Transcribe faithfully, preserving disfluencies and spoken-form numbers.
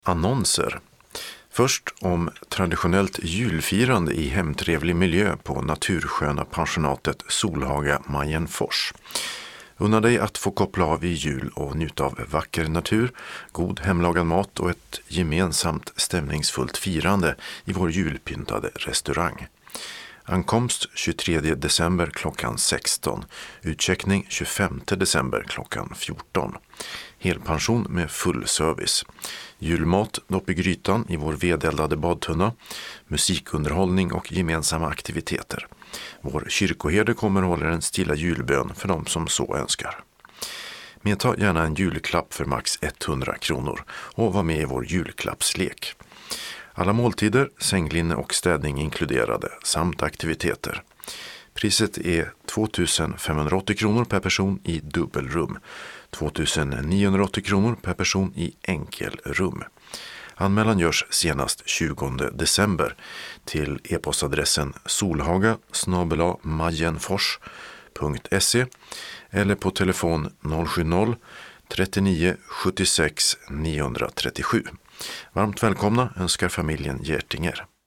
Annonser. Först om traditionellt julfirande i hemtrevlig miljö på natursköna pensionatet Solhaga Majenfors. Unna dig att få koppla av i jul och njuta av vacker natur, god hemlagad mat och ett gemensamt stämningsfullt firande i vår julpyntade restaurang. Ankomst tjugotredje december klockan sexton, utcheckning tjugofemte december klockan fjorton. Helpension med full service. Julmat, dopp i grytan i vår vedeldade badtunna, musikunderhållning och gemensamma aktiviteter. Vår kyrkoherde kommer hålla en stilla julbön för dem som så önskar. Medta gärna en julklapp för max hundra kronor och var med i vår julklappslek. Alla måltider, sänglinne och städning inkluderade samt aktiviteter. Priset är tvåtusen femhundraåttio kronor per person i dubbelrum, tvåtusen niohundraåttio kronor per person i enkelrum. Anmälan görs senast tjugonde december till e-postadressen solhaga snabel-a majenfors punkt se eller på telefon noll sju noll trettionio sjuttiosex niohundratrettiosju. Varmt välkomna önskar familjen Gertinger.